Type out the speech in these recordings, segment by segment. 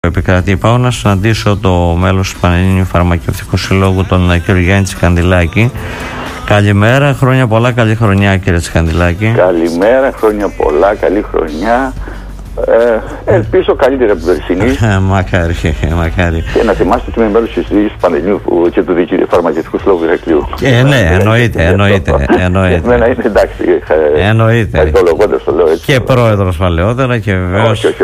Επικρατεί. Πάω να συναντήσω το μέλος του Πανελλήνιου Φαρμακευτικού Συλλόγου, τον κύριο Γιάννη Τσικαντιλάκη. Καλημέρα, χρόνια πολλά, καλή χρονιά κύριε Τσικαντιλάκη. Καλημέρα, χρόνια πολλά, καλή χρονιά. Ελπίζω καλύτερα από την περσινή. Μακάρι. Και να θυμάστε ότι είμαι μέλος της Διοίκησης του Πανελλήνιου και του Φαρμακευτικού Συλλόγου Ηρακλείου. Ναι, εννοείται. Εμένα είναι εντάξει. Εννοείται. Αιτιολογώντας το λέω έτσι. Και πρόεδρος παλαιότερα και βεβαίως. Όχι.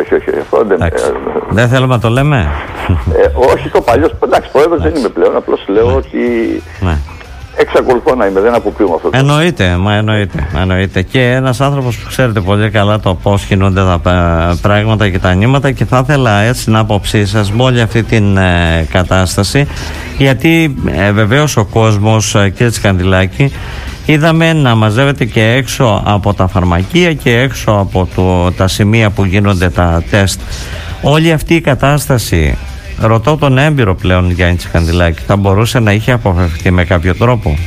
Δεν θέλουμε να το λέμε. Όχι, το παλιό. Εντάξει, πρόεδρος δεν είμαι πλέον. Απλώς λέω ότι. Εξακολουθώ να είμαι, δεν αποκρίνω αυτό. Εννοείται. Και ένας άνθρωπος που ξέρετε πολύ καλά το πώς κινούνται τα πράγματα και τα νήματα, και θα ήθελα έτσι την άποψή σας με όλη αυτή την κατάσταση, γιατί βεβαίως ο κόσμος, κύριε Τσικαντιλάκη, είδαμε να μαζεύεται και έξω από τα φαρμακεία και έξω από τα σημεία που γίνονται τα τεστ. Όλη αυτή η κατάσταση, ρωτώ τον έμπειρο πλέον Γιάννη Τσικαντιλάκη, θα μπορούσε να είχε αποφευθεί με κάποιο τρόπο?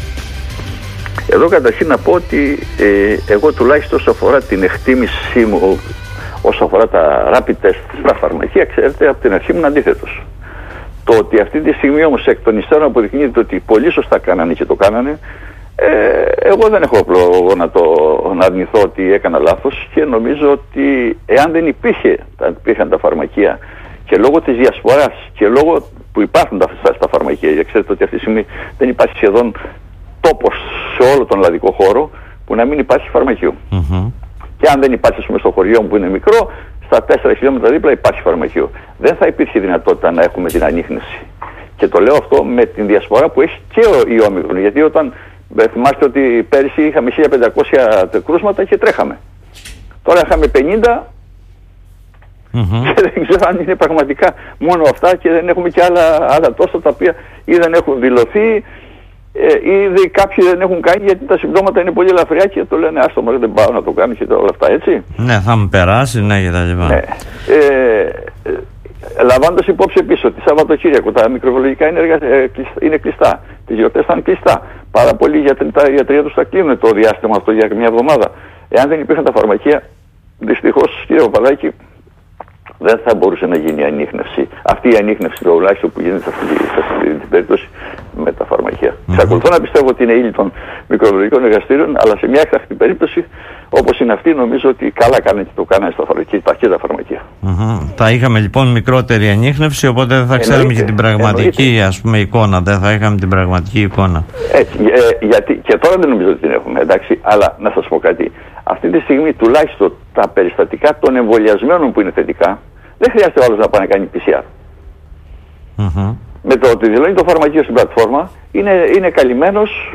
Εδώ καταρχήν να πω ότι εγώ τουλάχιστον όσο αφορά την εκτίμησή μου, όσο αφορά τα rapid test στα φαρμακεία, ξέρετε, από την αρχή μου αντίθετος. Το ότι αυτή τη στιγμή όμως εκ των υστέρων αποδεικνύεται ότι πολύ σωστά κάνανε και το κάνανε, εγώ δεν έχω λόγο να αρνηθώ ότι έκανα λάθος, και νομίζω ότι εάν δεν υπήρχαν τα φαρμακεία, και λόγω της διασποράς και λόγω που υπάρχουν στα φαρμακεία, γιατί ξέρετε ότι αυτή τη στιγμή δεν υπάρχει σχεδόν τόπος σε όλο τον ελλαδικό χώρο που να μην υπάρχει φαρμακείο. Και αν δεν υπάρχει, ας πούμε, στο χωριό μου που είναι μικρό, στα 4 χιλιόμετρα δίπλα υπάρχει φαρμακείο. Δεν θα υπήρχε δυνατότητα να έχουμε την ανίχνευση. Και το λέω αυτό με την διασπορά που έχει και η Όμικρον. Γιατί όταν θυμάστε ότι πέρυσι είχαμε 1500 κρούσματα και τρέχαμε. Τώρα είχαμε 50. Και δεν ξέρω αν είναι πραγματικά μόνο αυτά, και δεν έχουμε και άλλα τόσα τα οποία ή δεν έχουν δηλωθεί ή κάποιοι δεν έχουν κάνει, γιατί τα συμπτώματα είναι πολύ ελαφριά και το λένε άστο μωρέ, δεν πάω να το κάνω και όλα αυτά, έτσι. Ναι, θα μου περάσει, ναι, και τα λοιπά. Ναι. Λαμβάνοντας υπόψη επίσης ότι Σαββατοκύριακο τα μικροβιολογικά είναι κλειστά, τις γιορτές θα είναι κλειστά. Πάρα πολλοί γιατρία τους θα κλείνουν το διάστημα αυτό για μια εβδομάδα. Εάν δεν υπήρχαν τα φαρμακεία, δυστυχώς, κύριε Παπαδάκη, δεν θα μπορούσε να γίνει η ανίχνευση. Αυτή η ανίχνευση τουλάχιστον που γίνεται σε αυτή την περίπτωση με τα φαρμακεία. Εξακολουθώ να πιστεύω ότι είναι ύλη των μικροβιολογικών εργαστήριων, αλλά σε μια έκτακτη περίπτωση όπως είναι αυτή, νομίζω ότι καλά κάνανε και το κάνανε και τα φαρμακεία. Θα είχαμε λοιπόν μικρότερη ανίχνευση, οπότε δεν θα ξέραμε και την πραγματική εικόνα. Δεν θα είχαμε την πραγματική εικόνα. Γιατί και τώρα δεν νομίζω ότι την έχουμε, εντάξει, αλλά να σας πω κάτι. Αυτή τη στιγμή τουλάχιστον τα περιστατικά των εμβολιασμένων που είναι θετικά, δεν χρειάζεται ο άλλος να πάει να κάνει PCR. Με το ότι δηλώνει το φαρμακείο στην πλατφόρμα, είναι καλυμμένος.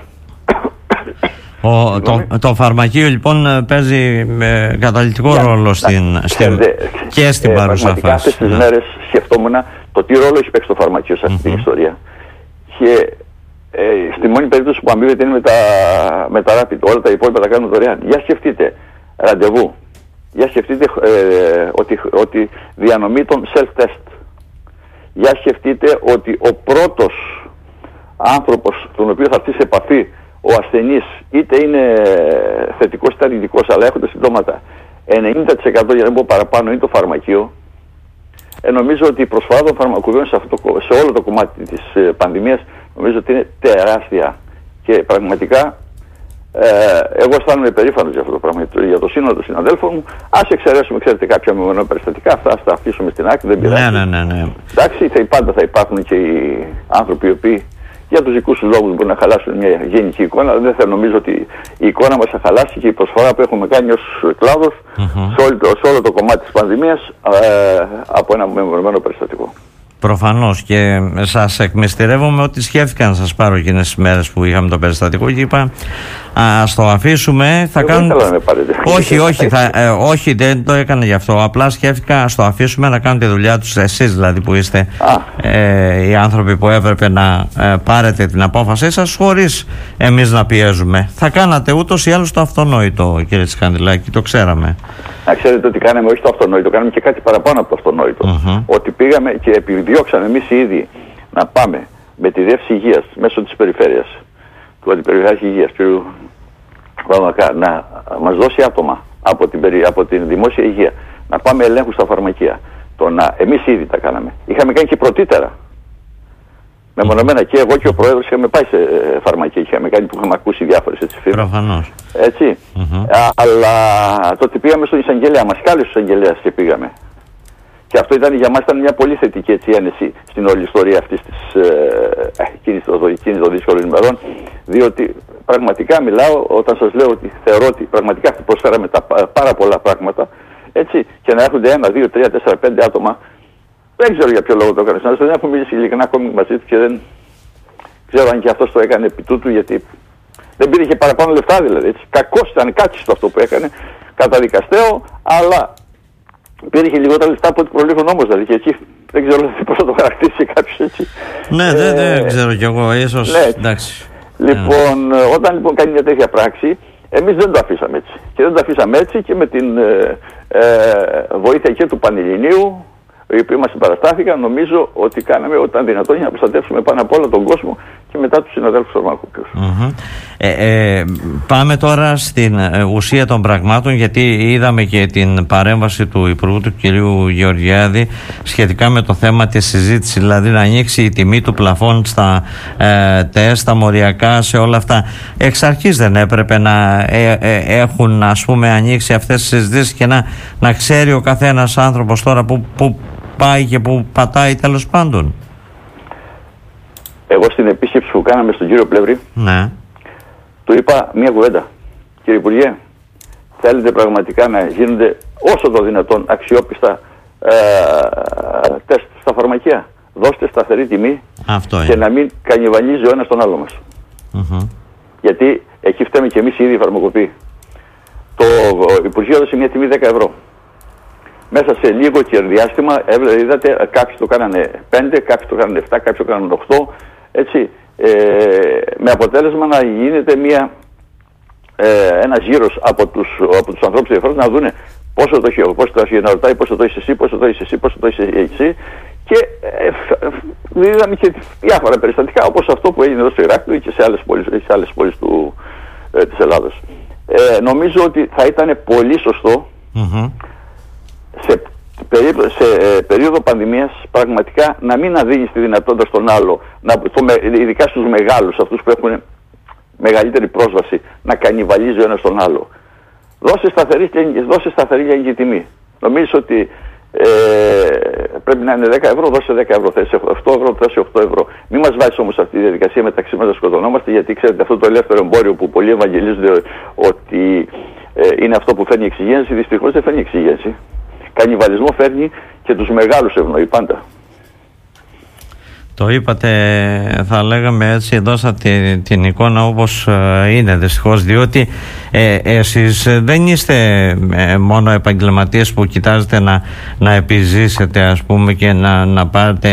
Το φαρμακείο λοιπόν παίζει καταλυτικό ρόλο και στην παρούσα φάση. Αυτές τις μέρες σκεφτόμουν το τι ρόλο έχει παίξει το φαρμακείο σε αυτή την ιστορία. Και στη μόνη περίπτωση που αμείβεται είναι με τα rapid. Όλα τα υπόλοιπα τα κάνουν δωρεάν. Για σκεφτείτε ραντεβού. Για σκεφτείτε ότι διανομή των self-test. Για σκεφτείτε ότι ο πρώτος άνθρωπος τον οποίο θα έρθει σε επαφή ο ασθενής, είτε είναι θετικός είτε αρνητικός, αλλά έχονται συμπτώματα, 90% για να μην πω παραπάνω, είναι το φαρμακείο. Νομίζω ότι η προσφορά των φαρμακοποιών σε όλο το κομμάτι της πανδημίας νομίζω ότι είναι τεράστια. Και πραγματικά εγώ αισθάνομαι περήφανος για αυτό το πράγμα, για το σύνολο των συναδέλφων μου. Ας εξαιρέσουμε, ξέρετε, κάποια μεμονωμένα περιστατικά, αυτά ας τα αφήσουμε στην άκρη, δεν πειράζει. Ναι. Εντάξει, πάντα θα υπάρχουν και οι άνθρωποι οι οποίοι για τους δικούς τους λόγους μπορεί να χαλάσουν μια γενική εικόνα, αλλά δεν θα νομίζω ότι η εικόνα μας θα χαλάσει και η προσφορά που έχουμε κάνει ως κλάδος σε όλο το κομμάτι της πανδημίας από ένα μεμονωμένο περιστατικό. Προφανώς, και σας εκμυστηρεύομαι ότι σκέφτηκα να σας πάρω εκείνες τις μέρες που είχαμε το περιστατικό και είπα ας το αφήσουμε, θα κάνουν... Όχι, δεν το έκανα γι' αυτό, απλά σκέφτηκα ας το αφήσουμε να κάνουν τη δουλειά τους, εσείς δηλαδή που είστε οι άνθρωποι που έπρεπε να πάρετε την απόφασή σας χωρίς εμείς να πιέζουμε. Θα κάνατε ούτως ή άλλως το αυτονόητο, κύριε Τσικαντιλάκη, το ξέραμε. Να ξέρετε ότι κάναμε όχι το αυτονόητο, κάναμε και κάτι παραπάνω από το αυτονόητο. Ότι πήγαμε και επιδιώξαμε εμείς οι ίδιοι να πάμε με τη Διεύθυνση Υγείας μέσω της Περιφέρειας, του Αντιπεριφερειάρχη Υγείας, να μας δώσει άτομα από την δημόσια υγεία, να πάμε ελέγχους στα φαρμακεία, Εμείς ήδη τα κάναμε. Είχαμε κάνει και πρωτήτερα. Μεμονωμένα και εγώ και ο πρόεδρος είχαμε πάει σε φαρμακεία, είχαμε κάνει που είχαμε ακούσει διάφορες έτσι φήμες. Προφανώς. Έτσι. Αλλά τότε πήγαμε στον εισαγγελέα, μας κάλεσε ο εισαγγελέας και πήγαμε. Και αυτό για μας ήταν μια πολύ θετική έτσι, ένεση στην όλη ιστορία αυτής της εκείνης των δύσκολων ημερών, διότι πραγματικά μιλάω όταν σας λέω ότι θεωρώ ότι πραγματικά προσφέραμε πάρα πολλά πράγματα, έτσι, και να έρχονται 1, 2, 3, 4, 5 άτομα. Δεν ξέρω για ποιο λόγο το έκανε. Δεν έχω μιλήσει ειλικρινά ακόμη μαζί του και δεν ξέρω αν και αυτός το έκανε επί τούτου, γιατί δεν πήρε και παραπάνω λεφτά δηλαδή. Κακώς ήταν, κάκιστο αυτό που έκανε, καταδικαστέο, αλλά πήρε και λιγότερα λεφτά από ό,τι προλήγω νόμος δηλαδή. Και εκεί δεν ξέρω πώς θα το χαρακτηρίσει κάποιος έτσι. Ναι, δεν ξέρω κι εγώ, ίσως. Ναι. Εντάξει. Λοιπόν, όταν λοιπόν κάνει μια τέτοια πράξη, εμείς δεν το αφήσαμε έτσι. Και δεν το αφήσαμε έτσι και με την βοήθεια και του Πανελληνίου, οι οποίοι μας συμπαραστάθηκαν, νομίζω ότι κάναμε ό,τι ήταν δυνατόν για να προστατεύσουμε πάνω απ' όλα τον κόσμο και μετά τους συναδέλφους φαρμακοποιούς. Πάμε τώρα στην ουσία των πραγμάτων, γιατί είδαμε και την παρέμβαση του Υπουργού του κ. Γεωργιάδη σχετικά με το θέμα της συζήτησης, δηλαδή να ανοίξει η τιμή του πλαφών στα τεστ, στα μοριακά, σε όλα αυτά. Εξ αρχής δεν έπρεπε να έχουν ας πούμε ανοίξει αυτές τις συζητήσεις και να ξέρει ο καθένας άνθρωπος τώρα που πάει και που πατάει τέλος πάντων? Εγώ στην επίσκεψη που κάναμε στον κύριο Πλεύρη, ναι, του είπα μία κουβέντα. Κύριε Υπουργέ, θέλετε πραγματικά να γίνονται όσο το δυνατόν αξιόπιστα τεστ στα φαρμακεία? Δώστε σταθερή τιμή και να μην κανιβαλίζει ο ένας τον άλλο μας. Γιατί εκεί φταίμε και εμείς οι ίδιοι φαρμακοποιοί. Το Υπουργείο έδωσε μια τιμή 10 ευρώ. Μέσα σε λίγο και διάστημα είδατε κάποιοι το κάνανε 5, κάποιοι το κάνανε 7, κάποιοι το κάνανε 8, έτσι, με αποτέλεσμα να γίνεται ένας γύρος από τους ανθρώπους ενδιαφέροντες να δούνε πόσο το έχει, να ρωτάει πόσο το έχεις εσύ, πόσο το έχεις εσύ, πόσο το έχεις εσύ, και είδαμε και διάφορα περιστατικά όπως αυτό που έγινε εδώ στο Ηράκλειο και σε άλλες πόλεις της Ελλάδος. Νομίζω ότι θα ήταν πολύ σωστό σε περίοδο πανδημίας πραγματικά να μην αδίνεις τη δυνατότητα στον άλλο, ειδικά στους μεγάλους, αυτούς που έχουν μεγαλύτερη πρόσβαση, να κανιβαλίζει ο ένας τον άλλο. Δώσε σταθερή γενική τιμή. Νομίζω ότι πρέπει να είναι 10 ευρώ, δώσε 10 ευρώ, θες 8 ευρώ, θες 8 ευρώ. Μην μας βάζεις όμως αυτή τη διαδικασία μεταξύ μας να σκοτωνόμαστε, γιατί ξέρετε αυτό το ελεύθερο εμπόριο που πολλοί ευαγγελίζονται ότι είναι αυτό που φέρνει εξυγίανση, δυστυχώς δεν φέρνει εξυγίανση. Κανιβαλισμό φέρνει και τους μεγάλους ευνοεί πάντα. Το είπατε, θα λέγαμε έτσι, δώσατε την εικόνα όπως είναι δυστυχώς, διότι εσείς δεν είστε μόνο επαγγελματίες που κοιτάζετε να επιζήσετε ας πούμε και να πάρετε,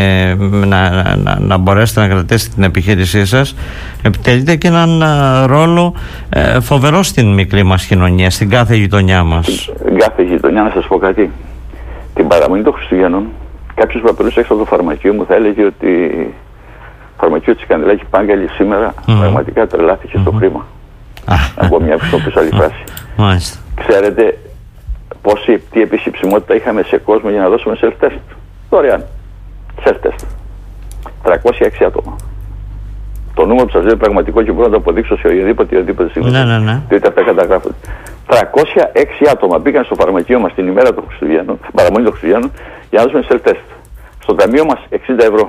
να μπορέσετε να κρατήσετε την επιχείρησή σας. Επιτελείτε και έναν ρόλο φοβερό στην μικρή μας κοινωνία, στην κάθε γειτονιά μας. Κάθε γειτονιά, να σας πω κάτι. Την παραμονή των Χριστουγέννων, κάποιος που απελούσε έξω από το φαρμακείο μου θα έλεγε ότι το φαρμακείο της Καντελάκη Πάγκαλη σήμερα πραγματικά τρελάθηκε στο χρήμα. Από μια πίσω άλλη φράση. Ξέρετε τι επισκεψιμότητα είχαμε σε κόσμο για να δώσουμε self-test? Δωρεάν. Self-test. 306 άτομα. Το νούμερο που σας λέω πραγματικό και μπορώ να το αποδείξω σε οποιαδήποτε στιγμή. Διότι αυτά καταγράφονται. 306 άτομα πήγαν στο φαρμακείο μας την ημέρα των Χριστουγέννων, παραμονή των Χριστουγέννων, για να δώσουμε self-test. Στο ταμείο μας 60 ευρώ.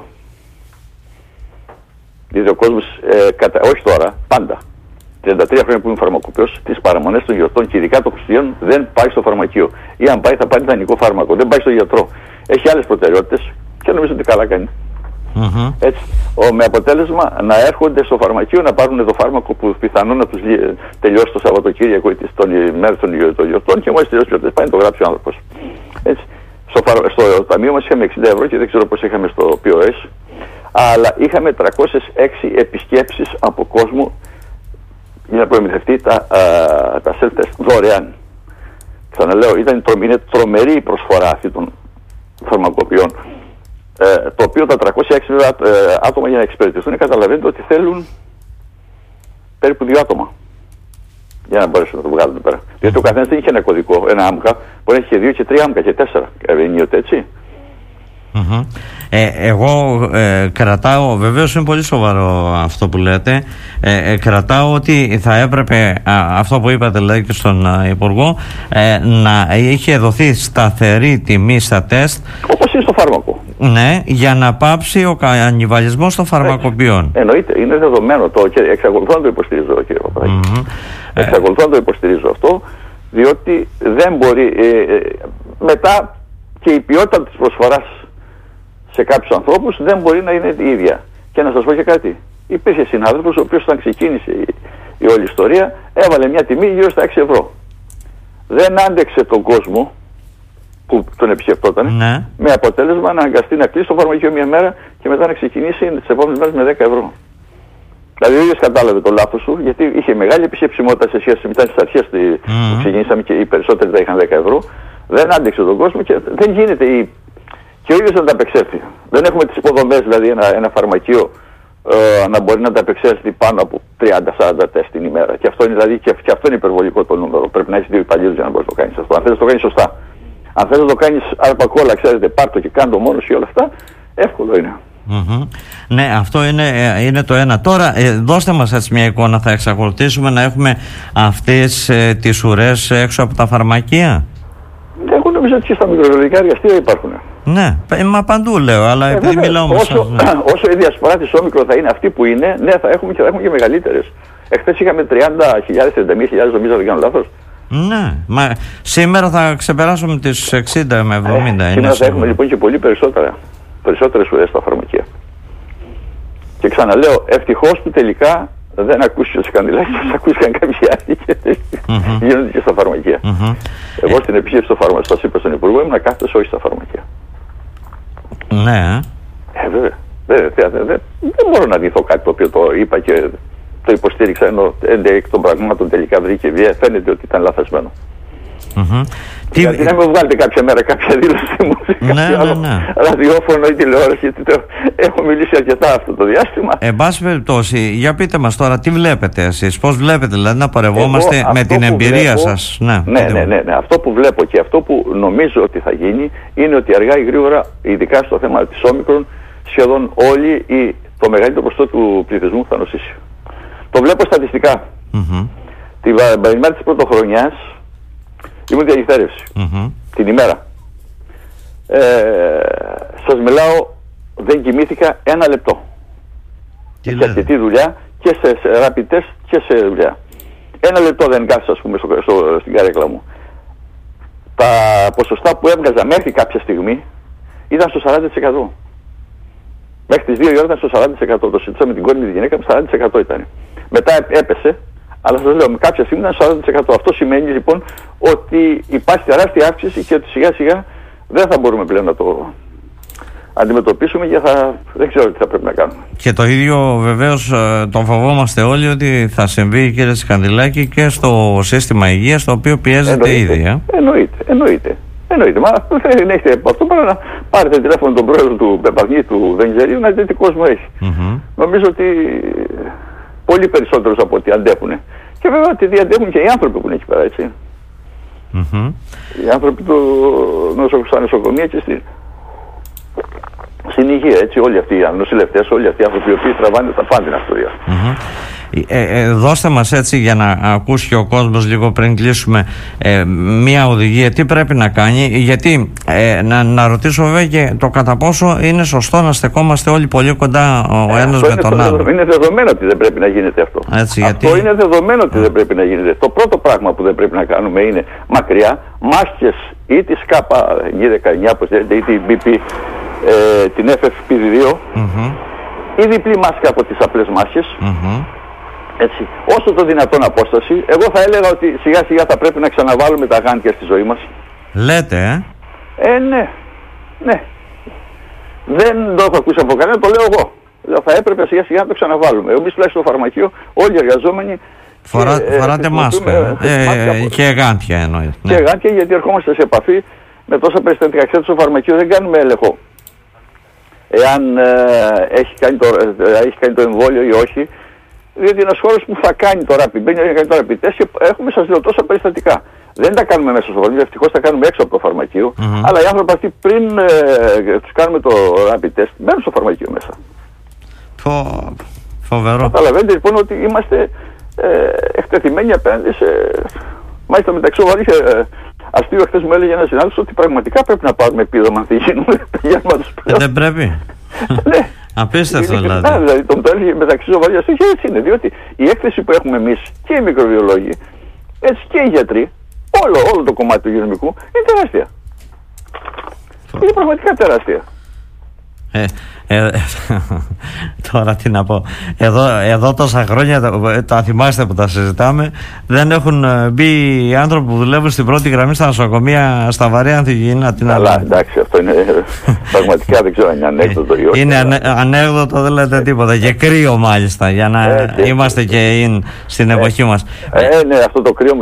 Δηλαδή ο κόσμος, όχι τώρα, πάντα. 33 χρόνια που είμαι φαρμακοποιός, τις παραμονές των γιορτών και ειδικά των Χριστουγέννων δεν πάει στο φαρμακείο. Ή αν πάει θα πάρει ιδανικό φάρμακο, δεν πάει στο γιατρό. Έχει άλλες προτεραιότητες και νομίζω ότι καλά κάνει. Έτσι, με αποτέλεσμα να έρχονται στο φαρμακείο να πάρουν το φάρμακο που πιθανόν να τους τελειώσει το Σαββατοκύριακο ή τον ημέρα των γιορτών και μόλις τελειώσει πάει να το γράψει ο άνθρωπος. Έτσι. Στο ταμείο μας είχαμε 60 ευρώ και δεν ξέρω πώς είχαμε στο POS, αλλά είχαμε 306 επισκέψεις από κόσμο για να προμηθευτεί τα self-test δωρεάν. Ξαναλέω, είναι τρομερή η προσφορά αυτή των φαρμακοποιών. Το οποίο τα 306 άτομα για να εξυπηρετηθούν καταλαβαίνετε ότι θέλουν περίπου 2 άτομα για να μπορέσουν να το βγάλουν πέρα. Γιατί ο καθένας δεν είχε ένα κωδικό, ένα άμκα, μπορεί να έχει και 2 και 3 άμκα και 4 ενίοτε, έτσι. Εγώ κρατάω, βεβαίως είναι πολύ σοβαρό αυτό που λέτε, κρατάω ότι θα έπρεπε αυτό που είπατε δηλαδή και στον Υπουργό, να είχε δοθεί σταθερή τιμή στα τεστ, όπως είναι στο φάρμακο. Ναι, για να πάψει ο κανιβαλισμός των φαρμακοποιών. Εννοείται, είναι δεδομένο το και εξακολουθώ να το υποστηρίζω, κύριε Παπαδάκη. Εξακολουθώ να το υποστηρίζω αυτό, διότι δεν μπορεί μετά και η ποιότητα της προσφοράς σε κάποιους ανθρώπους δεν μπορεί να είναι η ίδια. Και να σας πω και κάτι. Υπήρχε συνάδελφος ο οποίος όταν ξεκίνησε η όλη ιστορία έβαλε μια τιμή γύρω στα 6 ευρώ. Δεν άντεξε τον κόσμο που τον επισκεπτόταν, με αποτέλεσμα να αναγκαστεί να κλείσει το φαρμακείο μια μέρα και μετά να ξεκινήσει τις επόμενες μέρες με 10 ευρώ. Δηλαδή ο ίδιος κατάλαβε το λάθος του, γιατί είχε μεγάλη επισκεψιμότητα σε σχέση με τις αρχές που ξεκινήσαμε και οι περισσότεροι τα είχαν 10 ευρώ. Δεν άντεξε τον κόσμο και δεν γίνεται και ο ίδιος να τα απεξέλθει. Δεν έχουμε τις υποδομές, δηλαδή ένα φαρμακείο να μπορεί να τα απεξέλθει πάνω από 30-40 τεστ την ημέρα. Και αυτό είναι, δηλαδή, και αυτό είναι υπερβολικό το νούμερο. Πρέπει να έχει 2 υπαλλήλους για να μπορεί να το κάνεις αυτό. Αν θες να το κάνεις σωστά. Αν θες να το κάνεις αρπακόλα, ξέρετε, πάρ' το και κάν' το μόνος και όλα αυτά, εύκολο είναι. Ναι, αυτό είναι το ένα. Τώρα δώστε μας έτσι μια εικόνα. Θα εξακολουθήσουμε να έχουμε αυτές τις ουρές έξω από τα φαρμακεία? Εγώ νομίζω ότι και στα μικροβιολογικά εργαστήρια υπάρχουν. Ναι, μα παντού λέω, αλλά επειδή μιλάω με σας, όσο η διασπορά της όμικρο θα είναι αυτή που είναι, ναι, θα έχουμε και μεγαλύτερες. Εχθές είχαμε 30.000, 31.000, νομίζω, δεν κάνω λάθος. Ναι, μα σήμερα θα ξεπεράσουμε τις 60 με 70. Σήμερα θα έχουμε λοιπόν και πολύ περισσότερες ουρές στα φαρμακεία. Και ξαναλέω, ευτυχώς που τελικά δεν ακούστηκε ο Σκανδυλάκης, ακούστηκαν κάποιοι άλλοι και γίνονται και στα φαρμακεία. Εγώ στην επισκέψη στο φάρμακο, σας είπα στον Υπουργό, ήμουν κάθετος όχι στα φαρμακεία. Ναι. Βέβαια. Δεν μπορώ να αρνηθώ κάτι το οποίο το είπα και το υποστήριξα, ενώ εκ των πραγμάτων τελικά βρήκε βία. Φαίνεται ότι ήταν λαθασμένο. Γιατί να μην βγάλετε κάποια μέρα κάποια δήλωση μου σε κάποιο άλλο ραδιόφωνο ή τηλεόραση, γιατί έχω μιλήσει αρκετά αυτό το διάστημα. Εν πάση περιπτώσει, για πείτε μας τώρα, τι βλέπετε εσείς, πώς βλέπετε δηλαδή να πορευόμαστε με την εμπειρία σας? Ναι. Αυτό που βλέπω και αυτό που νομίζω ότι θα γίνει είναι ότι αργά ή γρήγορα, ειδικά στο θέμα της όμικρον, σχεδόν όλοι ή το μεγαλύτερο ποσοστό του πληθυσμού θα νοσήσει. Το βλέπω στατιστικά. Την ημέρα της πρωτοχρονιάς ήμουν διαλυθέρευση. Την ημέρα. Σας μιλάω, δεν κοιμήθηκα ένα λεπτό. Και αρκετή δουλειά και σε rapid test και σε δουλειά. Ένα λεπτό δεν κάθισα, ας πούμε, στην καρέκλα μου. Τα ποσοστά που έβγαζα μέχρι κάποια στιγμή ήταν στο 40%. Μέχρι τις 2 η ώρα ήταν στο 40%. Το συζήτησα με την κόρη μου, τη γυναίκα μου, 40% ήταν. Μετά έπεσε. Αλλά σας λέω, με κάποια στιγμή ήταν 40%. Αυτό σημαίνει λοιπόν ότι υπάρχει τεράστια αύξηση και ότι σιγά σιγά δεν θα μπορούμε πλέον να το αντιμετωπίσουμε και δεν ξέρω τι θα πρέπει να κάνουμε. Και το ίδιο βεβαίως το φοβόμαστε όλοι ότι θα συμβεί, κύριε Σκανδυλάκη, και στο σύστημα υγείας, το οποίο πιέζεται ήδη. Εννοείται. Μα δεν έχετε από αυτό παρά να πάρετε τηλέφωνο τον πρόεδρο του Πεπαγνή, του Βενιζερίου, να δείτε τι κόσμο έχει. Νομίζω ότι πολύ περισσότερους από ό,τι αντέχουν. Και βέβαια ότι αντέχουν και οι άνθρωποι που είναι εκεί πέρα, έτσι. Οι άνθρωποι στα νοσοκομεία και στην υγεία, έτσι. Όλοι αυτοί οι νοσηλευτές, όλοι αυτοί οι άνθρωποι οι οποίοι τραβάνε τα πάντα την αυτορία. Δώστε μας έτσι, για να ακούσει και ο κόσμος λίγο πριν κλείσουμε, μία οδηγία τι πρέπει να κάνει, γιατί να ρωτήσω βέβαια και το κατά πόσο είναι σωστό να στεκόμαστε όλοι πολύ κοντά ο ένας με τον άλλο. Είναι δεδομένο ότι δεν πρέπει να γίνεται αυτό. Έτσι, αυτό είναι δεδομένο ότι δεν πρέπει να γίνεται. Το πρώτο πράγμα που δεν πρέπει να κάνουμε είναι μακριά μάσκες ή τη ΚΑΠΑ 19, ή την BP, την FFP2 ή διπλή μάσκα από τις απλές μάσκες. Έτσι, όσο το δυνατόν απόσταση. Εγώ θα έλεγα ότι σιγά σιγά θα πρέπει να ξαναβάλουμε τα γάντια στη ζωή μας. Λέτε, ναι. Δεν το έχω ακούσει από κανένα, το λέω εγώ. Θα έπρεπε σιγά σιγά να το ξαναβάλουμε. Εμείς τουλάχιστον στο φαρμακείο, όλοι οι εργαζόμενοι φοράτε μάσκα και γάντια εννοείται. Και γάντια, γιατί ερχόμαστε σε επαφή με τόσα περιστατικά. Ξέρετε, στο φαρμακείο δεν κάνουμε έλεγχο εάν έχει κάνει το εμβόλιο ή όχι. Διότι είναι ένας χώρος που θα κάνει το rapid, μπαίνει να κάνει το rapid test και έχουμε, σας λέω, τόσα περιστατικά. Δεν τα κάνουμε μέσα στο φαρμακείο, ευτυχώς τα κάνουμε έξω από το φαρμακείο. Αλλά οι άνθρωποι αυτοί πριν τους κάνουμε το rapid test μπαίνουν στο φαρμακείο μέσα. Φοβερό. Καταλαβαίνετε λοιπόν ότι είμαστε εκτεθειμένοι απέναντι σε. Μάλιστα μεταξύ των αστείο, χθες μου έλεγε ένας συνάδελφος ότι πραγματικά πρέπει να πάρουμε επίδομα αν γίνουμε γέρματος πλέον. Δεν πρέπει. Ναι. Απίστευτο δηλαδή. Δηλαδή το έλεγε μεταξύ σοβαρής αστείο και έτσι είναι. Διότι η έκθεση που έχουμε εμείς και οι μικροβιολόγοι, έτσι και οι γιατροί, όλο το κομμάτι του υγειονομικού είναι τεράστια. Είναι πραγματικά τεράστια. Τώρα τι να πω. Εδώ τόσα χρόνια τα θυμάστε που τα συζητάμε, δεν έχουν μπει οι άνθρωποι που δουλεύουν στην πρώτη γραμμή στα νοσοκομεία στα βαρέα ανθυγιεινά. Αλλά εντάξει, αυτό είναι πραγματικά δεν ξέρω αν είναι ανέκδοτο ή όχι. Είναι ανέκδοτο, δεν λέτε τίποτα. Και κρύο μάλιστα, για να είμαστε και στην εποχή μας. Ναι, αυτό το κρύο μου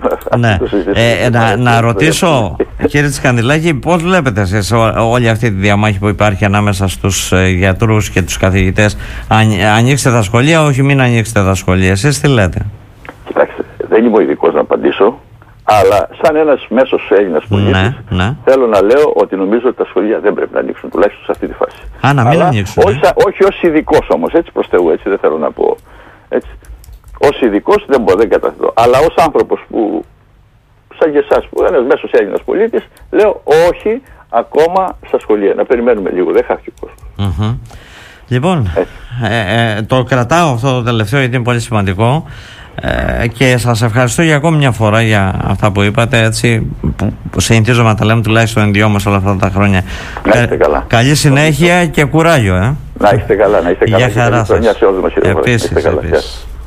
δεν να ρωτήσω, κύριε Τσκανδυλάκη, πώς βλέπετε εσείς όλη αυτή τη διαμάχη που υπάρχει ανάμεσα στους γιατρούς και τους καθηγητές? Ανοίξτε τα σχολεία, όχι μην ανοίξετε τα σχολεία. Εσείς τι λέτε? Κοιτάξτε, δεν είμαι ο ειδικός να απαντήσω, αλλά σαν ένας μέσος Έλληνας πολίτης θέλω να λέω ότι νομίζω ότι τα σχολεία δεν πρέπει να ανοίξουν, τουλάχιστον σε αυτή τη φάση. Να μην ανοίξουν. Όχι ως ειδικός όμως, έτσι προς Θεού, έτσι δεν θέλω να πω. Έτσι. Ως ειδικός δεν καταθέτω, αλλά ως άνθρωπος που, σαν και εσάς, που ένας μέσος Έλληνας πολίτης, λέω όχι ακόμα στα σχολεία. Να περιμένουμε λίγο, δεν χάθηκε ο κόσμος. Λοιπόν, το κρατάω αυτό το τελευταίο γιατί είναι πολύ σημαντικό και σας ευχαριστώ για ακόμη μια φορά για αυτά που είπατε, έτσι, που συνηθίζομαι να τα λέμε τουλάχιστον οι δυο μας όλα αυτά τα χρόνια. Να είστε καλά. Καλή συνέχεια και κουράγιο. Να είστε καλά, να είστε καλά. Για χαρά σας. Χρονιά σε όλους μας. Επίσης.